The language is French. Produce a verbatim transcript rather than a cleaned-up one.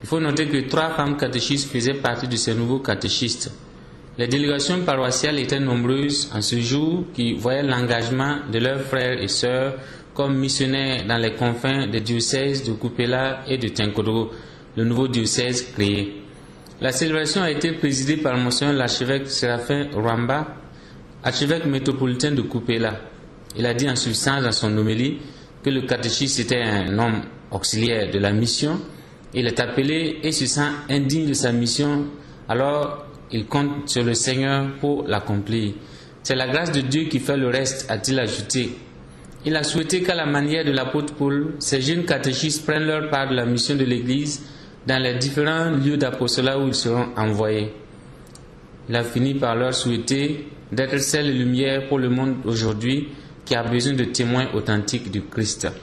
Il faut noter que trois femmes catéchistes faisaient partie de ces nouveaux catéchistes. Les délégations paroissiales étaient nombreuses en ce jour qui voyaient l'engagement de leurs frères et sœurs comme missionnaires dans les confins des diocèses de Kupela et de Tinkodro, le nouveau diocèse créé. La célébration a été présidée par Monseigneur l'archevêque Séraphin Rwamba, archevêque métropolitain de Kupela. Il a dit en substance dans son homélie que le catéchiste était un homme auxiliaire de la mission. Il est appelé et se sent indigne de sa mission, alors il compte sur le Seigneur pour l'accomplir. C'est la grâce de Dieu qui fait le reste, a-t-il ajouté. Il a souhaité qu'à la manière de l'apôtre Paul, ces jeunes catéchistes prennent leur part de la mission de l'Église dans les différents lieux d'apostolat où ils seront envoyés. Il a fini par leur souhaiter d'être sel et lumière pour le monde aujourd'hui qui a besoin de témoins authentiques du Christ.